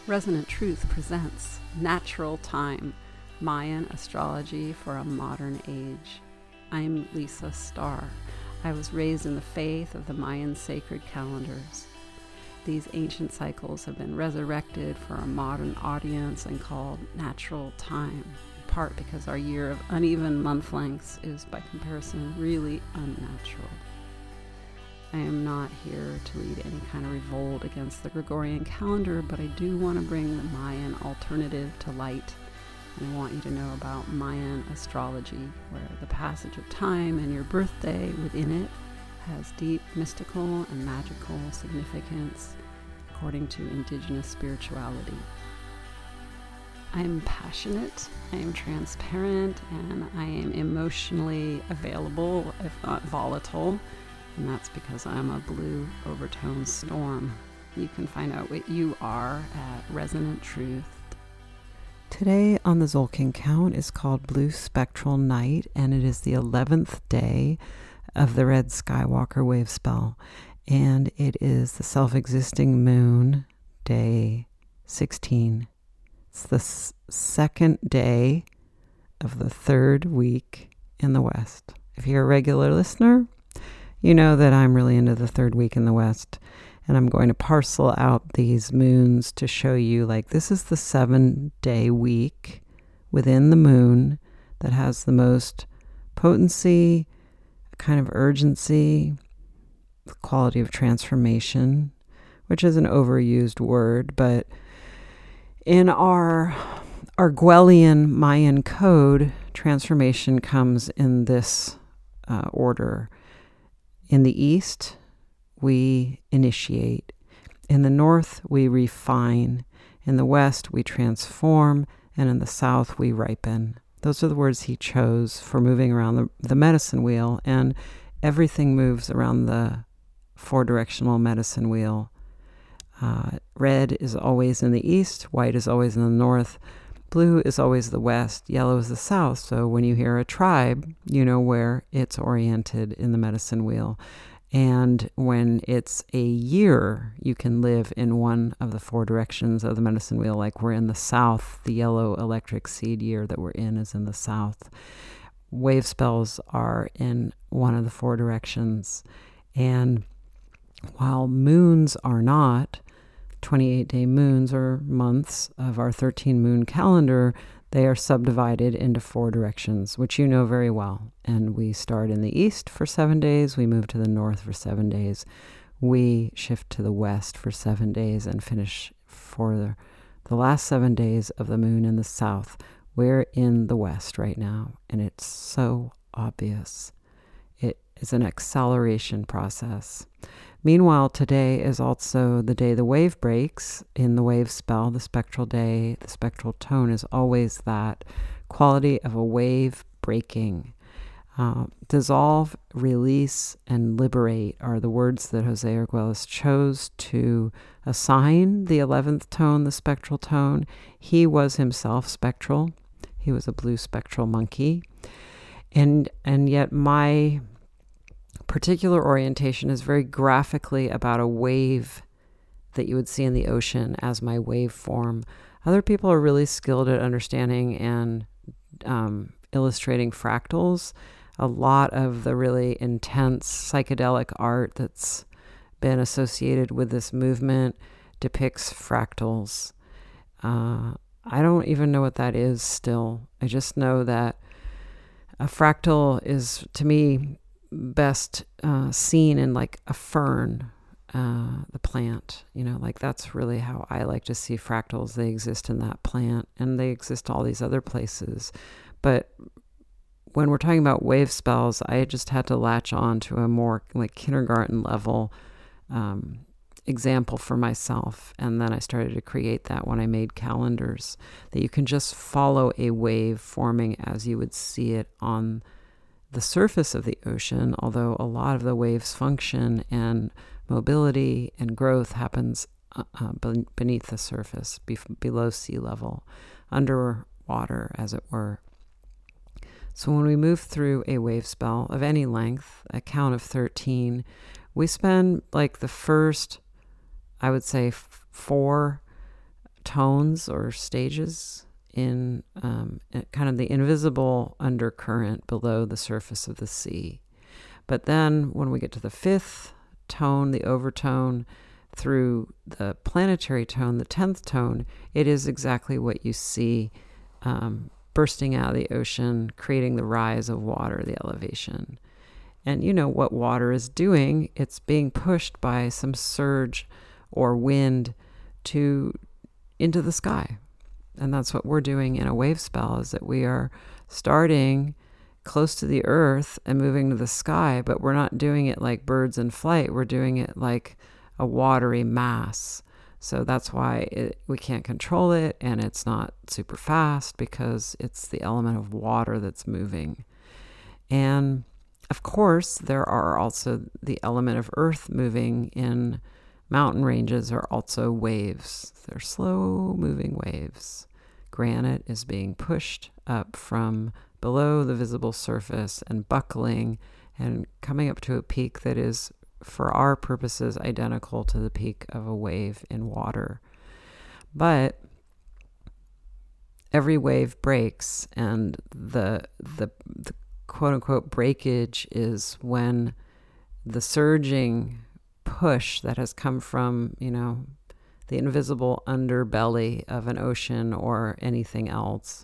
Resonant Truth presents Natural Time, Mayan Astrology for a Modern Age. I'm Lisa Starr. I was raised in the faith of the Mayan sacred calendars. These ancient cycles have been resurrected for a modern audience and called natural time, in part because our year of uneven month lengths is, by comparison, really unnatural. I am not here to lead any kind of revolt against the Gregorian calendar, but I do want to bring the Mayan alternative to light. And I want you to know about Mayan astrology, where the passage of time and your birthday within it has deep mystical and magical significance according to indigenous spirituality. I am passionate, I am transparent, and I am emotionally available, if not volatile. And that's because I'm a blue overtone storm. You can find out what you are at Resonant Truth. Today on the Tzolk'in count is called Blue Spectral Night, and it is the 11th day of the Red Skywalker wave spell. And it is the self-existing moon, day 16. It's the second day of the third week in the West. If you're a regular listener, you know that I'm really into the third week in the West, and I'm going to parcel out these moons to show you, like, this is the 7-day week within the moon that has the most potency, kind of urgency, the quality of transformation, which is an overused word, but in our Arguellian Mayan code, transformation comes in this order. In the east, we initiate. In the north, we refine. In the west, we transform. And in the south, we ripen. Those are the words he chose for moving around the medicine wheel. And everything moves around the four-directional medicine wheel. Red is always in the east. White is always in the north. Blue is always the west, yellow is the south. So when you hear a tribe, you know where it's oriented in the medicine wheel. And when it's a year, you can live in one of the four directions of the medicine wheel. Like we're in the south, the yellow electric seed year that we're in is in the south. Wave spells are in one of the four directions. And while moons are not 28-day moons or months of our 13-moon calendar, they are subdivided into four directions, which you know very well. And we start in the east for 7 days, we move to the north for 7 days, we shift to the west for 7 days, and finish for the last 7 days of the moon in the south. We're in the west right now, and it's so obvious. It is an acceleration process. Meanwhile, today is also the day the wave breaks in the wave spell, the spectral day. The spectral tone is always that quality of a wave breaking. Dissolve, release, and liberate are the words that Jose Arguelles chose to assign the 11th tone, the spectral tone. He was himself spectral. He was a blue spectral monkey. And yet my particular orientation is very graphically about a wave that you would see in the ocean as my waveform. Other people are really skilled at understanding and illustrating fractals. A lot of the really intense psychedelic art that's been associated with this movement depicts fractals. I don't even know what that is still. I just know that a fractal is, to me, best seen in like a fern, the plant, like that's really how I like to see fractals. They exist in that plant and they exist all these other places. But when we're talking about wave spells, I just had to latch on to a more like kindergarten level example for myself. And then I started to create that when I made calendars, that you can just follow a wave forming as you would see it on the surface of the ocean, although a lot of the wave's function and mobility and growth happens beneath the surface, below sea level, underwater, as it were. So when we move through a wave spell of any length, a count of 13, we spend like the first, I would say, 4 tones or stages in kind of the invisible undercurrent below the surface of the sea. But then when we get to the fifth tone, the overtone, through the planetary tone, the 10th tone, it is exactly what you see bursting out of the ocean, creating the rise of water, the elevation. And you know what water is doing. It's being pushed by some surge or wind into the sky. And that's what we're doing in a wave spell, is that we are starting close to the earth and moving to the sky, but we're not doing it like birds in flight. We're doing it like a watery mass. So that's why we can't control it, and it's not super fast, because it's the element of water that's moving. And of course, there are also the element of earth moving in mountain ranges are also waves. They're slow moving waves. Granite is being pushed up from below the visible surface and buckling and coming up to a peak that is, for our purposes, identical to the peak of a wave in water. But every wave breaks, and the quote-unquote breakage is when the surging push that has come from, the invisible underbelly of an ocean or anything else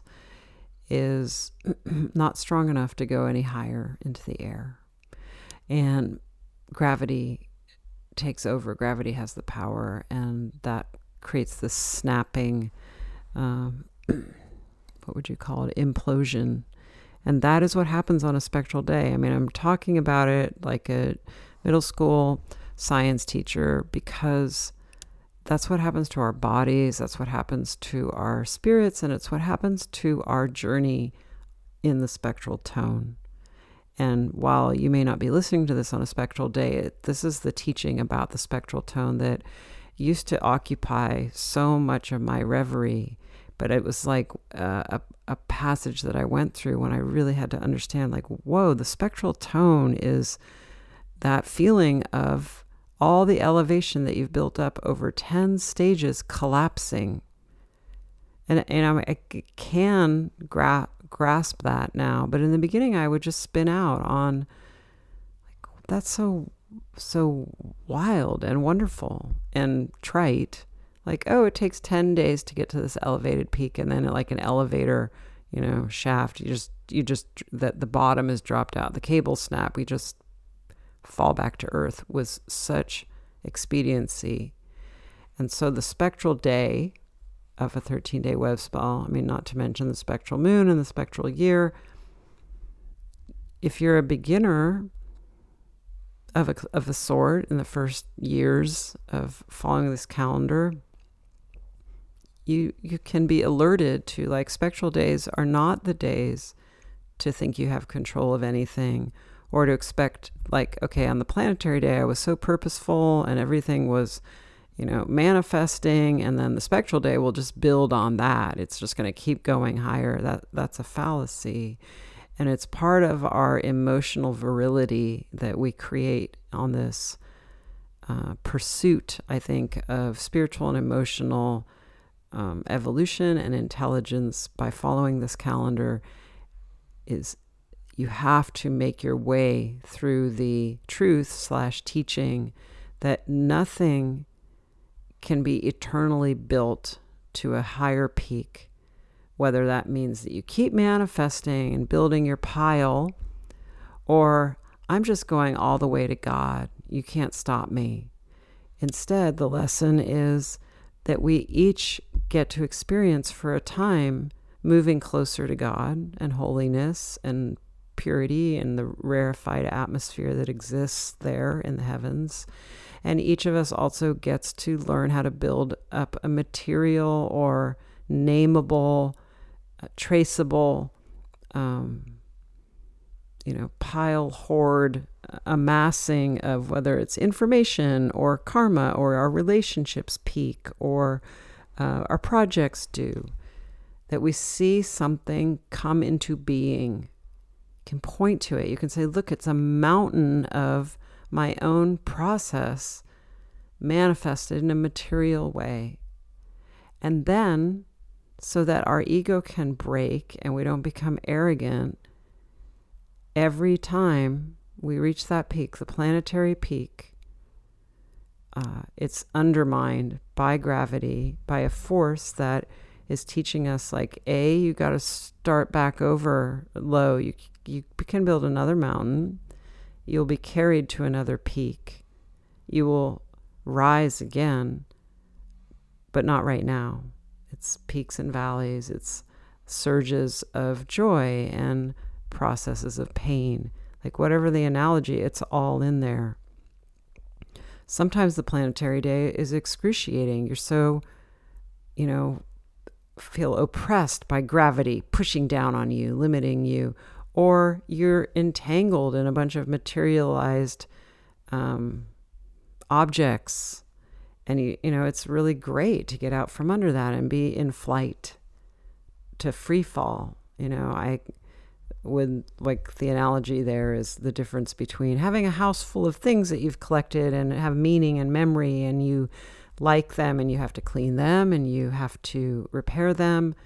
is not strong enough to go any higher into the air. And gravity takes over. Gravity has the power, and that creates this snapping, what would you call it, implosion. And that is what happens on a spectral day. I mean, I'm talking about it like a middle school science teacher, because that's what happens to our bodies, that's what happens to our spirits, and it's what happens to our journey in the spectral tone. And while you may not be listening to this on a spectral day, this is the teaching about the spectral tone that used to occupy so much of my reverie. But it was like a passage that I went through when I really had to understand, like, whoa, the spectral tone is that feeling of all the elevation that you've built up over 10 stages collapsing. And I can grasp that now, but in the beginning I would just spin out on, like, that's so wild and wonderful and trite. Like, oh, it takes 10 days to get to this elevated peak, and then like an elevator, shaft, you just that the bottom is dropped out, the cable snap, we just fall back to earth was such expediency. And so the spectral day of a 13-day web spell, I mean, not to mention the spectral moon and the spectral year, if you're a beginner of a sort in the first years of following this calendar, you can be alerted to, like, spectral days are not the days to think you have control of anything, or to expect, like, okay, on the planetary day I was so purposeful and everything was, manifesting, and then the spectral day will just build on that. It's just going to keep going higher. That's a fallacy. And it's part of our emotional virility that we create on this pursuit, I think, of spiritual and emotional evolution and intelligence by following this calendar. Is you have to make your way through the truth/teaching that nothing can be eternally built to a higher peak, whether that means that you keep manifesting and building your pile, or I'm just going all the way to God. You can't stop me. Instead, the lesson is that we each get to experience for a time moving closer to God and holiness and purity and the rarefied atmosphere that exists there in the heavens. And each of us also gets to learn how to build up a material or nameable, traceable, pile, hoard, amassing of whether it's information or karma or our relationships peak or our projects do. That we see something come into being. You can point to it. You can say, look, it's a mountain of my own process manifested in a material way. And then, so that our ego can break and we don't become arrogant, every time we reach that peak, the planetary peak, it's undermined by gravity, by a force that is teaching us, like, you got to start back over low. You can build another mountain. You'll be carried to another peak. You will rise again, but not right now. It's peaks and valleys. It's surges of joy and processes of pain. Like, whatever the analogy, it's all in there. Sometimes the planetary day is excruciating. You're so, feel oppressed by gravity pushing down on you, limiting you, or you're entangled in a bunch of materialized objects. And, it's really great to get out from under that and be in flight, to free fall. I would, like, the analogy there is the difference between having a house full of things that you've collected and have meaning and memory, and you like them and you have to clean them and you have to repair them.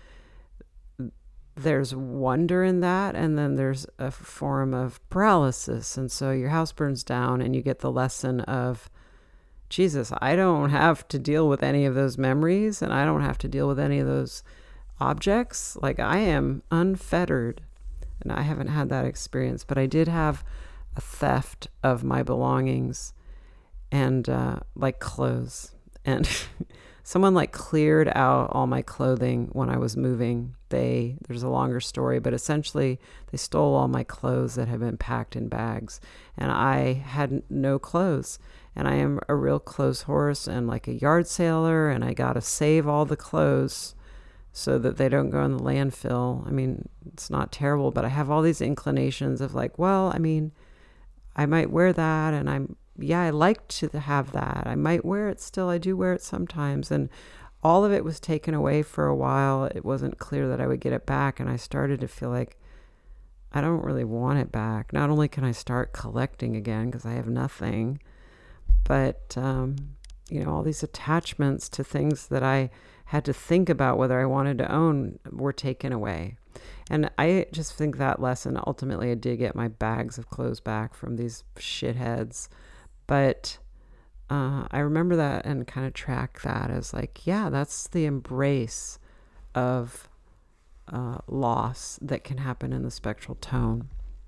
There's wonder in that, and then there's a form of paralysis. And so your house burns down and you get the lesson of, Jesus, I don't have to deal with any of those memories, and I don't have to deal with any of those objects. Like, I am unfettered. And I haven't had that experience, but I did have a theft of my belongings and like clothes. And someone like cleared out all my clothing when I was moving. There's a longer story, but essentially they stole all my clothes that had been packed in bags. And I had no clothes. And I am a real clothes horse and like a yard sailor, and I got to save all the clothes so that they don't go in the landfill. I mean, it's not terrible, but I have all these inclinations of like, well, I mean, I might wear that, and I like to have that. I might wear it still. I do wear it sometimes. And all of it was taken away for a while. It wasn't clear that I would get it back. And I started to feel like I don't really want it back. Not only can I start collecting again because I have nothing, but, all these attachments to things that I had to think about whether I wanted to own were taken away. And I just think that lesson, ultimately I did get my bags of clothes back from these shitheads. But I remember that and kind of track that as like, yeah, that's the embrace of loss that can happen in the spectral tone.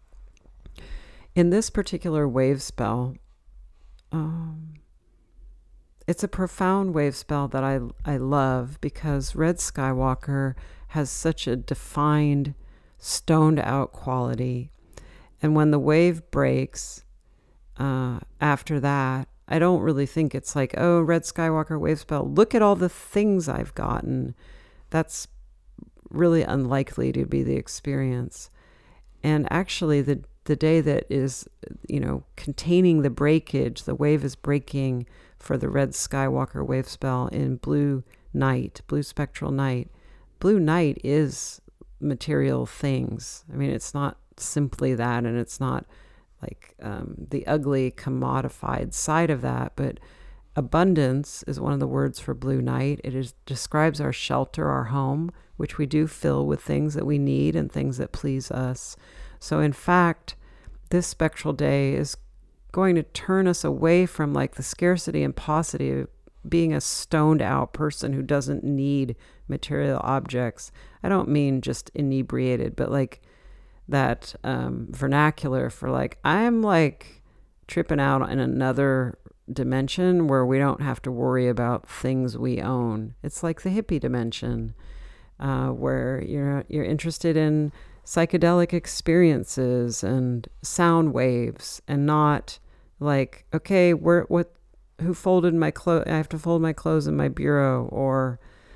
In this particular wave spell, it's a profound wave spell that I love because Red Skywalker has such a defined, stoned out quality. And when the wave breaks, after that, I don't really think it's like, oh, Red Skywalker wave spell, look at all the things I've gotten. That's really unlikely to be the experience. And actually, the day that is, containing the breakage, the wave is breaking for the Red Skywalker wave spell in blue spectral night. Blue night is material things. I mean, it's not simply that, and it's not like the ugly commodified side of that, but abundance is one of the words for blue night. It describes our shelter, our home, which we do fill with things that we need and things that please us. So in fact, this spectral day is going to turn us away from like the scarcity and paucity of being a stoned out person who doesn't need material objects. I don't mean just inebriated, but like that vernacular for like, I'm like tripping out in another dimension where we don't have to worry about things we own. It's like the hippie dimension, where you're interested in psychedelic experiences and sound waves, and not like, okay, who folded my clothes? I have to fold my clothes in my bureau, or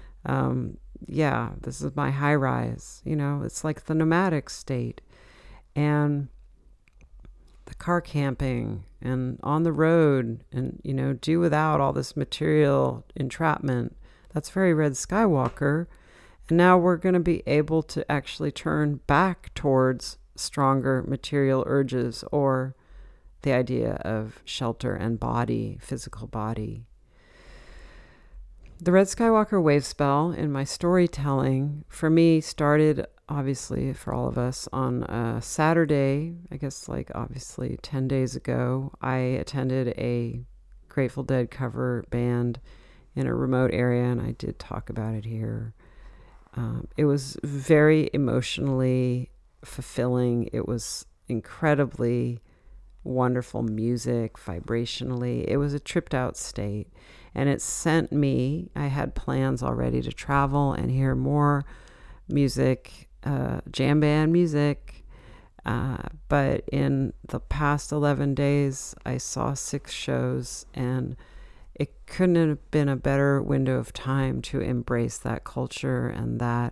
this is my high rise. It's like the nomadic state, and the car camping and on the road, and do without all this material entrapment. That's very Red Skywalker. And now we're going to be able to actually turn back towards stronger material urges, or the idea of shelter and body, physical body. The Red Skywalker wave spell in my storytelling for me started, obviously for all of us, on a Saturday, I guess like obviously 10 days ago. I attended a Grateful Dead cover band in a remote area, and I did talk about it here. It was very emotionally fulfilling. It was incredibly wonderful music, vibrationally. It was a tripped out state. And it sent me, I had plans already to travel and hear more music, jam band music. But in the past 11 days, I saw 6 shows, and it couldn't have been a better window of time to embrace that culture and that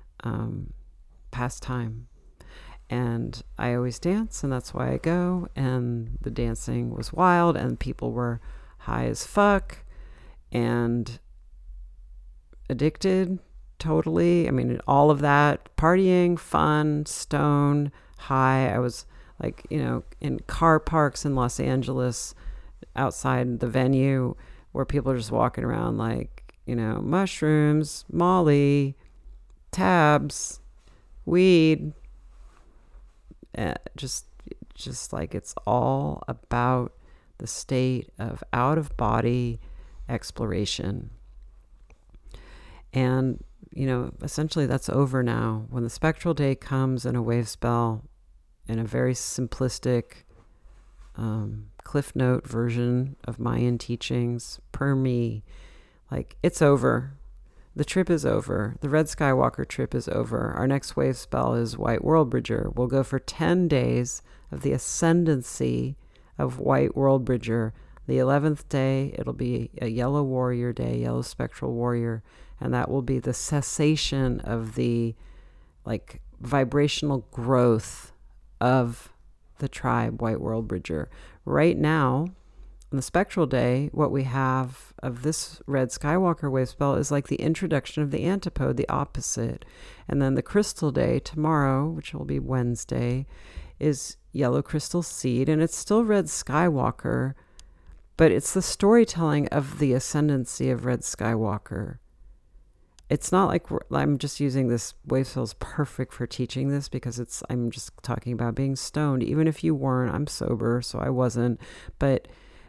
pastime. And I always dance, and that's why I go. And the dancing was wild, and people were high as fuck and addicted totally. I mean, all of that, partying, fun, stone, high. I was like, in car parks in Los Angeles outside the venue where people are just walking around like, mushrooms, Molly, tabs, weed. Just like it's all about the state of out of body exploration. And essentially that's over now. When the spectral day comes in a wave spell, in a very simplistic cliff note version of Mayan teachings, per me, like it's over. The trip is over. The Red Skywalker trip is over. Our next wave spell is White World Bridger. We'll go for 10 days of the ascendancy of White World Bridger. The 11th day, it'll be a Yellow Warrior Day, Yellow Spectral Warrior, and that will be the cessation of the vibrational growth of the tribe White World Bridger. Right now, on the Spectral Day, what we have of this Red Skywalker wave spell is like the introduction of the antipode, the opposite. And then the Crystal Day tomorrow, which will be Wednesday, is Yellow Crystal Seed, and it's still Red Skywalker, but it's the storytelling of the ascendancy of Red Skywalker. It's not like I'm just using this wave spell as perfect for teaching this because I'm just talking about being stoned. Even if you weren't, I'm sober, so I wasn't. But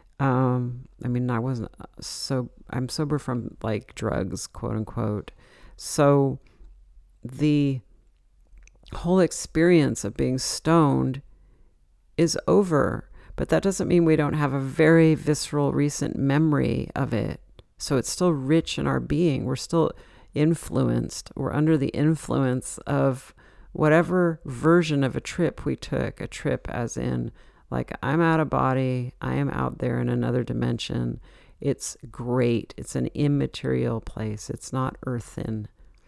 I wasn't. So I'm sober from drugs, quote unquote. So the whole experience of being stoned is over. But that doesn't mean we don't have a very visceral recent memory of it. So it's still rich in our being. We're still influenced. We're under the influence of whatever version of a trip we took. A trip as in, I'm out of body. I am out there in another dimension. It's great. It's an immaterial place. It's not earthen.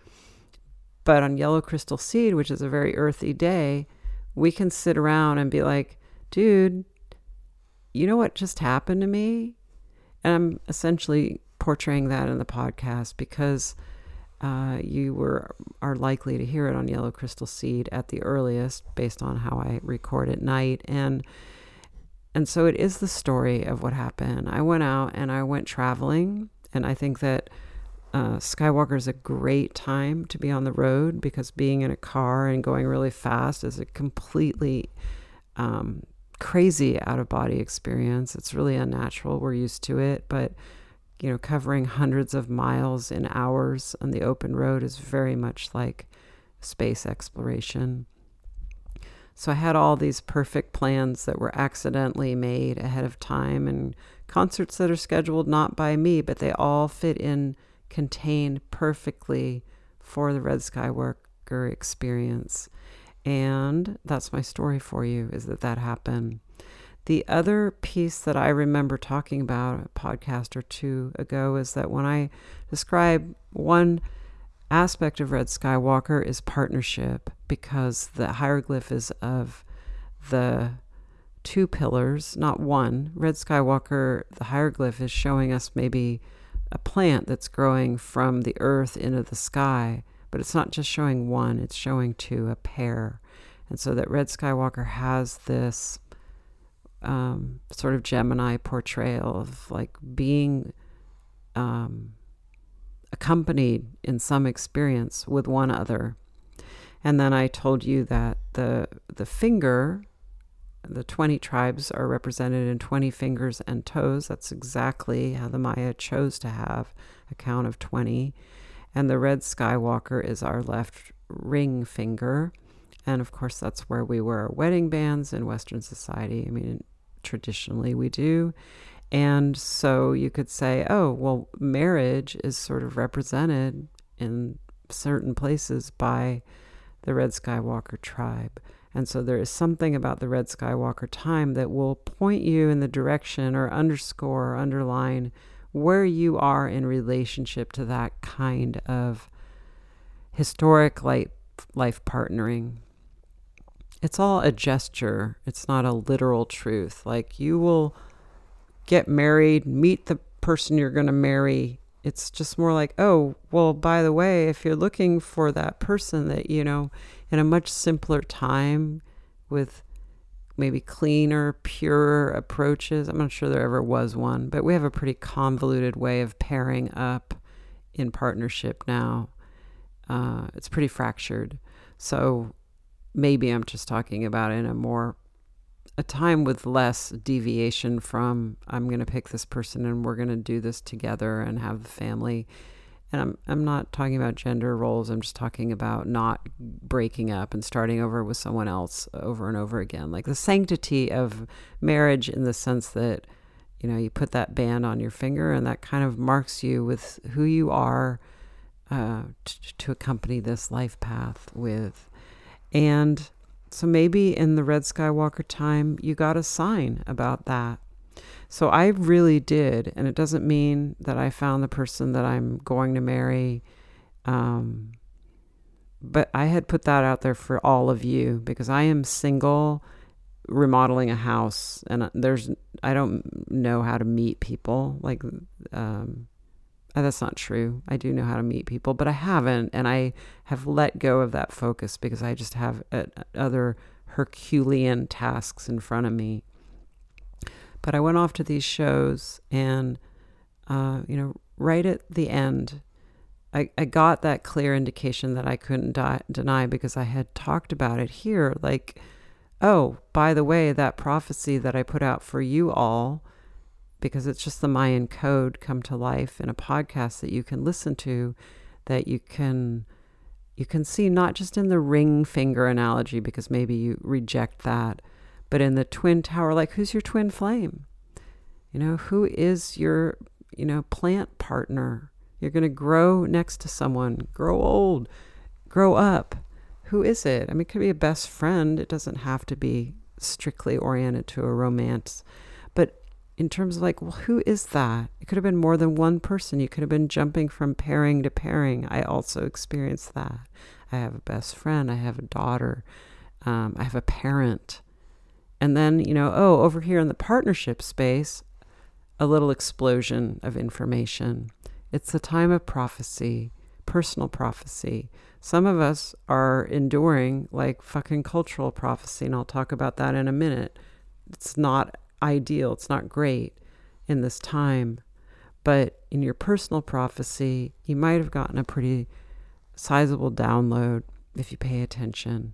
But on Yellow Crystal Seed, which is a very earthy day, we can sit around and be like, dude, you know what just happened to me? And I'm essentially portraying that in the podcast because you are likely to hear it on Yellow Crystal Seed at the earliest based on how I record at night. And so it is the story of what happened. I went out and I went traveling, and I think that Skywalker is a great time to be on the road because being in a car and going really fast is a completely crazy out-of-body experience. It's really unnatural. We're used to it, but covering hundreds of miles in hours on the open road is very much like space exploration. So I had all these perfect plans that were accidentally made ahead of time, and concerts that are scheduled not by me, but they all fit in, contained perfectly for the Red Skywalker experience. And that's my story for you, is that happened. The other piece that I remember talking about a podcast or two ago is that when I describe one aspect of Red Skywalker is partnership, because the hieroglyph is of the 2 pillars, not one. Red Skywalker, the hieroglyph is showing us maybe a plant that's growing from the earth into the sky, but it's not just showing one, it's showing 2, a pair. And so that Red Skywalker has this sort of Gemini portrayal of being accompanied in some experience with one other. And then I told you that the finger, the 20 tribes are represented in 20 fingers and toes. That's exactly how the Maya chose to have a count of 20. And the red skywalker is our left ring finger. And of course, that's where we wear wedding bands in Western society. I mean, traditionally we do. And so you could say, oh, well, marriage is sort of represented in certain places by the Red Skywalker tribe. And so there is something about the Red Skywalker time that will point you in the direction or underscore or underline where you are in relationship to that kind of historic life partnering. It's all a gesture. It's not a literal truth. Like, you will get married, meet the person you're going to marry. It's just more like, oh, well, by the way, if you're looking for that person that, in a much simpler time with maybe cleaner, purer approaches, I'm not sure there ever was one, but we have a pretty convoluted way of pairing up in partnership now. It's pretty fractured. So maybe I'm just talking about it in a time with less deviation from, I'm going to pick this person and we're going to do this together and have the family. And I'm not talking about gender roles. I'm just talking about not breaking up and starting over with someone else over and over again. Like the sanctity of marriage in the sense that, you put that band on your finger and that kind of marks you with who you are to accompany this life path with. And so maybe in the Red Skywalker time, you got a sign about that. So I really did, and it doesn't mean that I found the person that I'm going to marry, but I had put that out there for all of you because I am single, remodeling a house, and I don't know how to meet people. Like, that's not true. I do know how to meet people, but I haven't, and I have let go of that focus because I just have other Herculean tasks in front of me. But I went off to these shows and, right at the end, I got that clear indication that I couldn't deny because I had talked about it here. Like, oh, by the way, that prophecy that I put out for you all, because it's just the Mayan code come to life in a podcast that you can listen to, that you can see not just in the ring finger analogy, because maybe you reject that, but in the twin tower, like, who's your twin flame? Who is your, plant partner? You're going to grow next to someone, grow old, grow up. Who is it? I mean, it could be a best friend. It doesn't have to be strictly oriented to a romance. But in terms of like, well, who is that? It could have been more than one person. You could have been jumping from pairing to pairing. I also experienced that. I have a best friend. I have a daughter. I have a parent. And then, over here in the partnership space, a little explosion of information. It's a time of prophecy, personal prophecy. Some of us are enduring like fucking cultural prophecy, and I'll talk about that in a minute. It's not ideal. It's not great in this time. But in your personal prophecy, you might have gotten a pretty sizable download if you pay attention.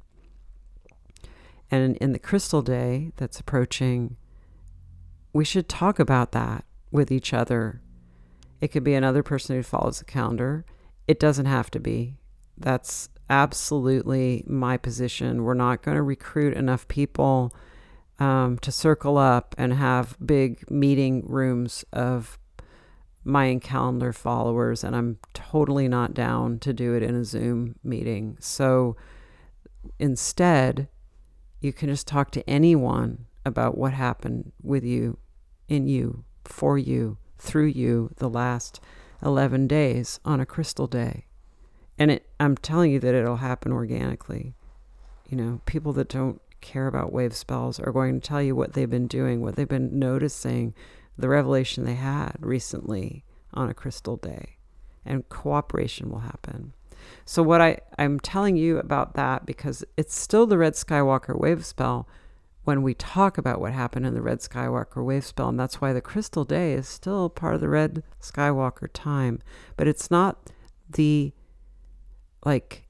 And in the crystal day that's approaching, we should talk about that with each other. It could be another person who follows the calendar. It doesn't have to be. That's absolutely my position. We're not going to recruit enough people to circle up and have big meeting rooms of Mayan calendar followers, and I'm totally not down to do it in a Zoom meeting. So instead, you can just talk to anyone about what happened with you, in you, for you, through you, the last 11 days on a crystal day. And I'm telling you that it'll happen organically. People that don't care about wave spells are going to tell you what they've been doing, what they've been noticing, the revelation they had recently on a crystal day. And cooperation will happen. So what I'm telling you about that, because it's still the Red Skywalker wave spell, when we talk about what happened in the Red Skywalker wave spell. And that's why the crystal day is still part of the Red Skywalker time. But it's not the like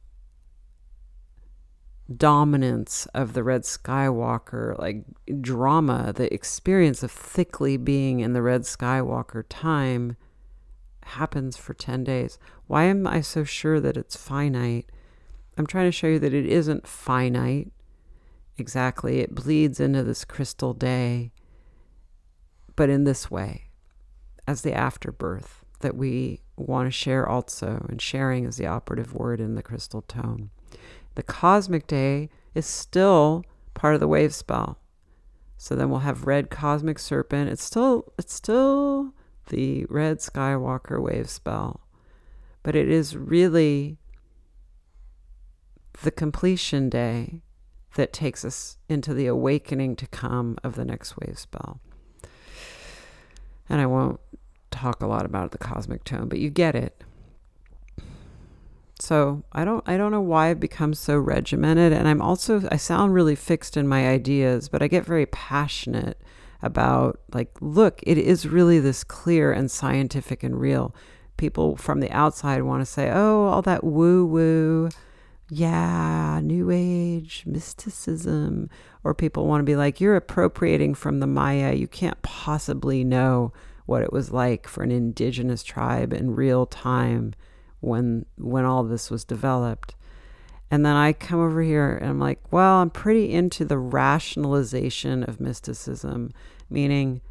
dominance of the Red Skywalker like drama. The experience of thickly being in the Red Skywalker time happens for 10 days. Why am I so sure that it's finite? I'm trying to show you that it isn't finite. Exactly. It bleeds into this crystal day, but in this way, as the afterbirth that we want to share also, and sharing is the operative word in the crystal tone. The cosmic day is still part of the wave spell. So then we'll have red cosmic serpent. It's still the Red Skywalker wave spell, but it is really the completion day that takes us into the awakening to come of the next wave spell. And I won't talk a lot about the cosmic tone, but you get it. So I don't know why I've become so regimented, and I sound really fixed in my ideas, but I get very passionate about like, look, it is really this clear and scientific and real. People from the outside want to say, oh, all that woo-woo, yeah, New Age, mysticism, or people want to be like, you're appropriating from the Maya. You can't possibly know what it was like for an indigenous tribe in real time when all this was developed. And then I come over here and I'm like, well, I'm pretty into the rationalization of mysticism, meaning,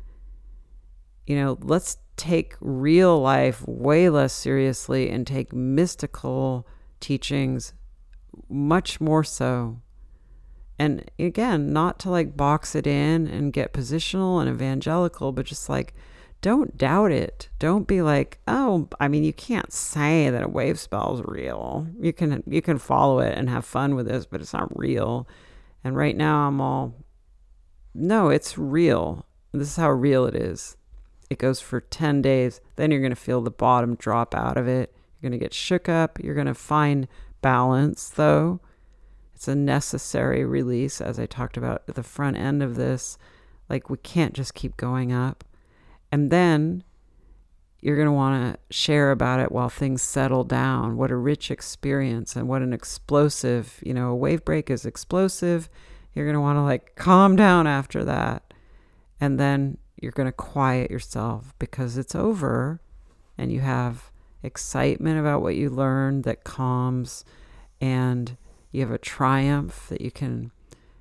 let's take real life way less seriously and take mystical teachings much more so. And again, not to like box it in and get positional and evangelical, but just like, don't doubt it. Don't be like, oh, I mean, you can't say that a wave spell is real. You can follow it and have fun with this, but it's not real. And right now I'm all, no, it's real. This is how real it is. It goes for 10 days. Then you're going to feel the bottom drop out of it. You're going to get shook up. You're going to find balance, though. It's a necessary release, as I talked about at the front end of this. Like, we can't just keep going up. And then you're going to want to share about it while things settle down. What a rich experience, and what an explosive, a wave break is explosive. You're going to want to like calm down after that. And then you're going to quiet yourself because it's over, and you have excitement about what you learned that calms, and you have a triumph that you can,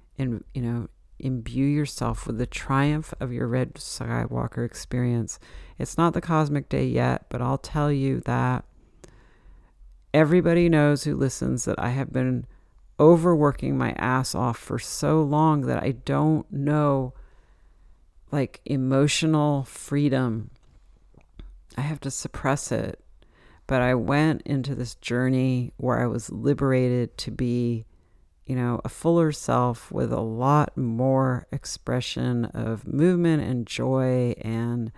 imbue yourself with the triumph of your Red Skywalker experience. It's not the cosmic day yet, but I'll tell you that everybody knows who listens that I have been overworking my ass off for so long that I don't know like emotional freedom. I have to suppress it. But I went into this journey where I was liberated to be a fuller self with a lot more expression of movement and joy and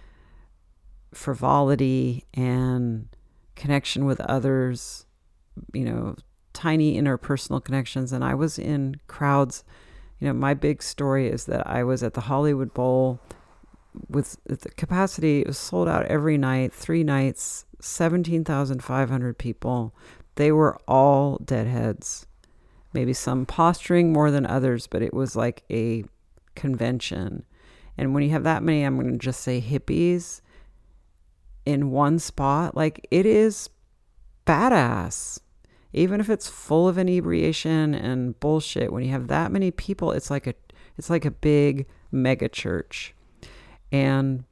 frivolity and connection with others, tiny interpersonal connections. And I was in crowds. My big story is that I was at the Hollywood Bowl with the capacity. It was sold out every night, 3 nights, 17,500 people. They were all deadheads. Maybe some posturing more than others, but it was like a convention. And when you have that many, I'm going to just say hippies in one spot, like it is badass. Even if it's full of inebriation and bullshit, when you have that many people, it's like a big mega church. And,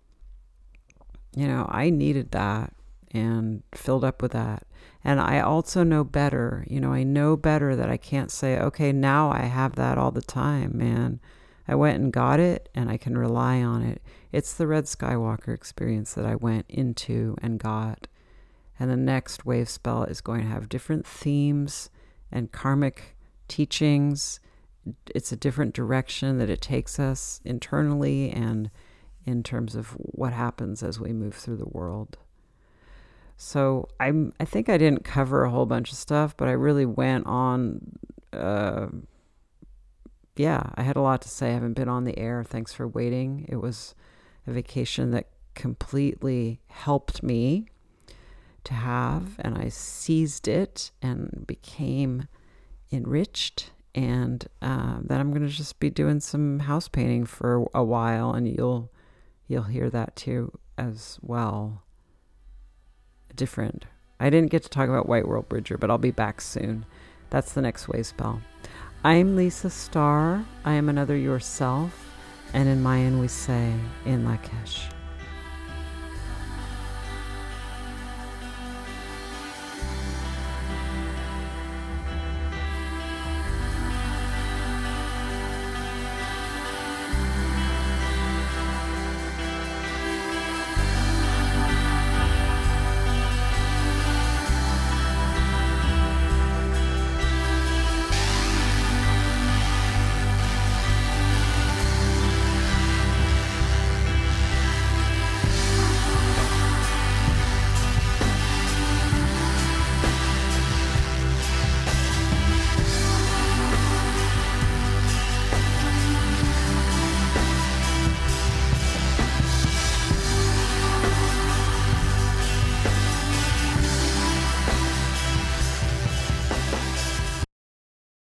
I needed that and filled up with that. And I also know better, I know better that I can't say, okay, now I have that all the time, man. I went and got it and I can rely on it. It's the Red Skywalker experience that I went into and got. And the next wave spell is going to have different themes and karmic teachings. It's a different direction that it takes us internally and in terms of what happens as we move through the world. So I think I didn't cover a whole bunch of stuff, but I really went on I had a lot to say. I haven't been on the air. Thanks for waiting. It was a vacation that completely helped me to have, and I seized it and became enriched. And then I'm going to just be doing some house painting for a while, and you'll hear that too as well. Different. I didn't get to talk about White World Bridger, but I'll be back soon. That's the next wave spell. I'm Lisa Starr. I am another yourself, and in Mayan we say, in Lakesh.